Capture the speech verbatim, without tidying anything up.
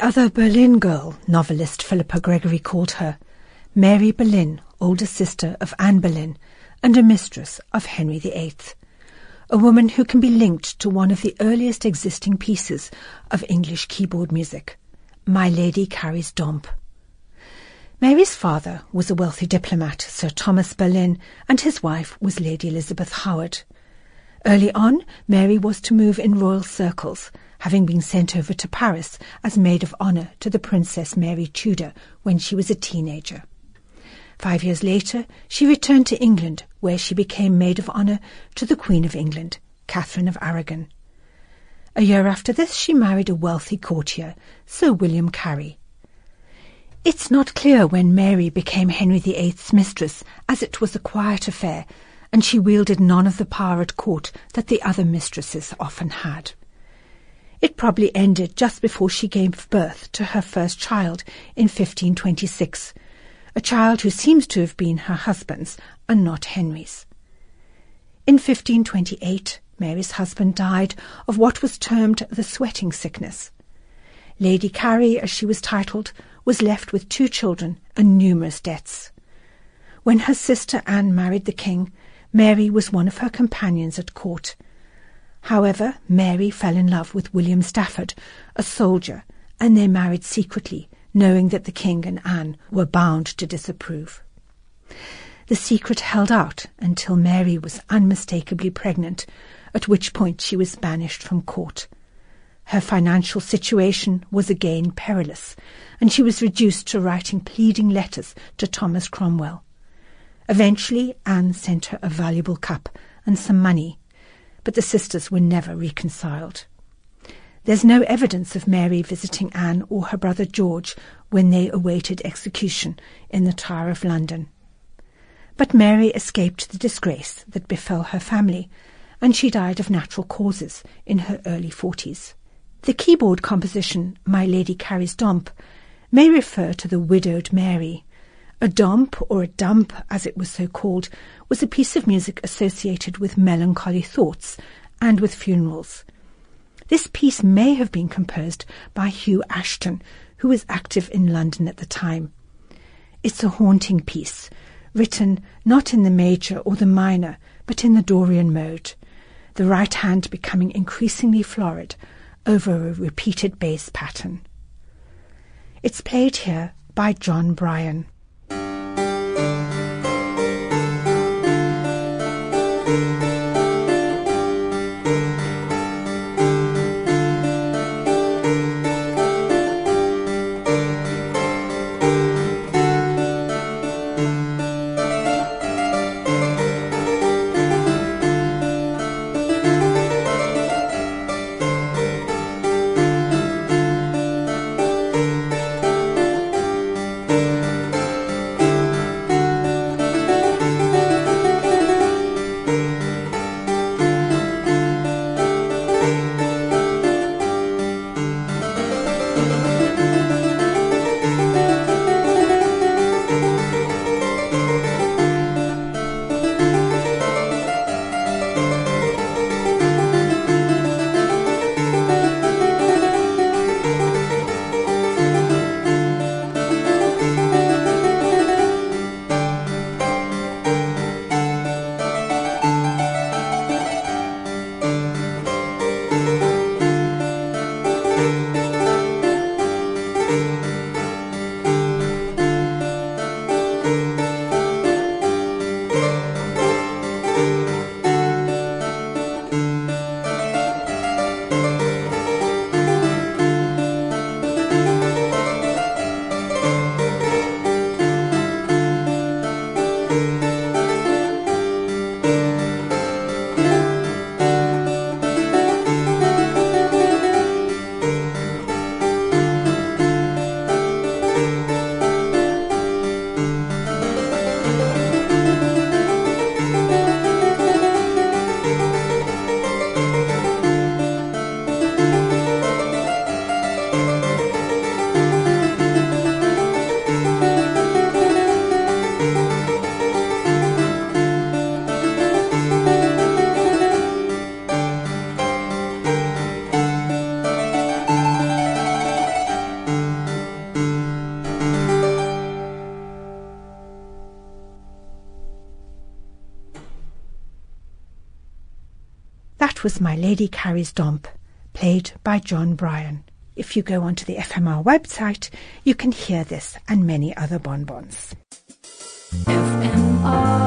other Boleyn girl, novelist Philippa Gregory called her, Mary Boleyn, older sister of Anne Boleyn and a mistress of Henry the Eighth, a woman who can be linked to one of the earliest existing pieces of English keyboard music, My Lady Carries Domp. Mary's father was a wealthy diplomat, Sir Thomas Boleyn, and his wife was Lady Elizabeth Howard. Early on, Mary was to move in royal circles, having been sent over to Paris as maid of honour to the Princess Mary Tudor when she was a teenager. Five years later, she returned to England, where she became maid of honour to the Queen of England, Catherine of Aragon. A year after this, she married a wealthy courtier, Sir William Carey. It's not clear when Mary became Henry the Eighth's mistress, as it was a quiet affair, and she wielded none of the power at court that the other mistresses often had. It probably ended just before she gave birth to her first child in fifteen twenty-six, a child who seems to have been her husband's and not Henry's. In fifteen twenty-eight, Mary's husband died of what was termed the sweating sickness. Lady Carey, as she was titled, was left with two children and numerous debts. When her sister Anne married the king, Mary was one of her companions at court. However, Mary fell in love with William Stafford, a soldier, and they married secretly, knowing that the king and Anne were bound to disapprove. The secret held out until Mary was unmistakably pregnant, at which point she was banished from court. Her financial situation was again perilous, and she was reduced to writing pleading letters to Thomas Cromwell. Eventually, Anne sent her a valuable cup and some money, but the sisters were never reconciled. There's no evidence of Mary visiting Anne or her brother George when they awaited execution in the Tower of London. But Mary escaped the disgrace that befell her family, and she died of natural causes in her early forties. The keyboard composition, My Lady Carries Domp, may refer to the widowed Mary. A domp, or a dump as it was so called, was a piece of music associated with melancholy thoughts and with funerals. This piece may have been composed by Hugh Ashton, who was active in London at the time. It's a haunting piece, written not in the major or the minor, but in the Dorian mode, the right hand becoming increasingly florid over a repeated bass pattern. It's played here by John Bryan. That was My Lady Carrie's Domp, played by John Bryan. If you go onto the F M R website, you can hear this and many other bonbons. F M R